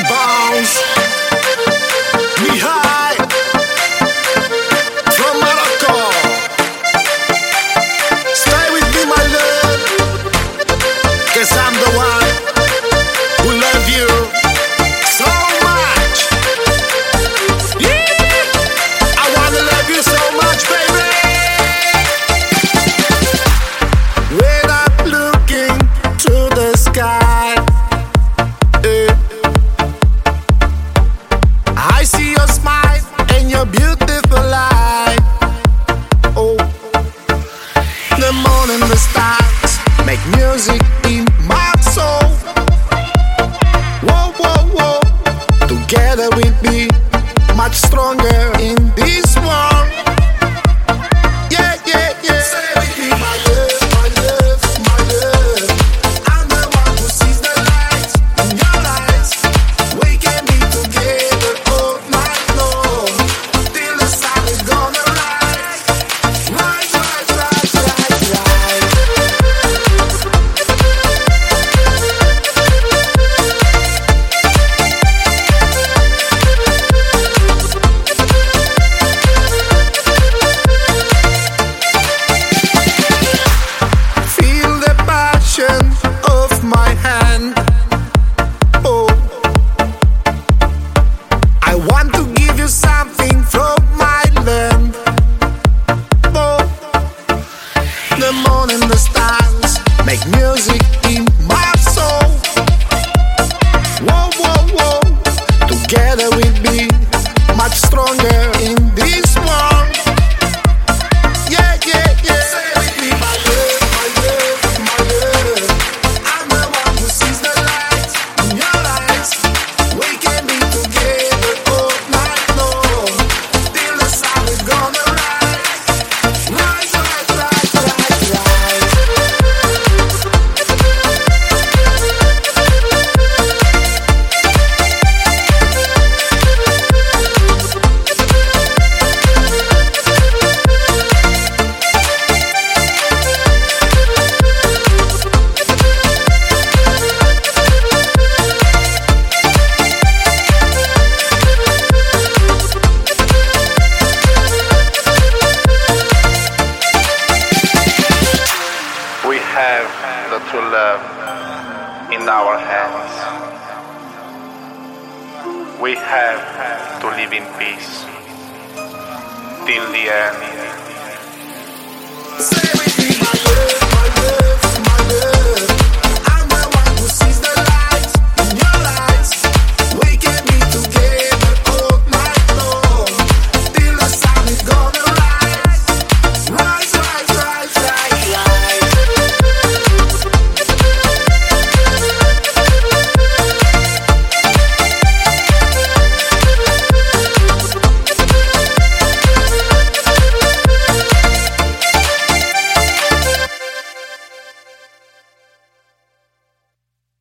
bounce. Mihai from Morocco. Stay with me, my love, 'cause I'm the one who love you so much. Yeah, I wanna love you so much, baby. When I'm looking to the sky, I see your smile and your beautiful light. Oh, the moon and the stars make music in my soul. Whoa, whoa, whoa. Together we'll be much stronger in this world. Yeah, yeah, yeah. Stay with me, my love, my love, my love. I'm the one who sees the light in your eyes. We can be together all night long till the sun is gonna rise. Rise, rise, rise, rise, rise. Feel the passion of my hand. Oh, I want to give you something from my land. Oh, the moon and the stars make music in my soul. Whoa, whoa, whoa. Together we'll be much stronger in this world. Yeah, yeah, yeah. Stay with me, my love, my love, my love. I'm the one who sees the light in your eyes. We can be together all night long till the sun is gonna rise. Rise, rise, rise, rise, rise. We have the true love in our hands. We have to live in peace till the end. Stay with me, my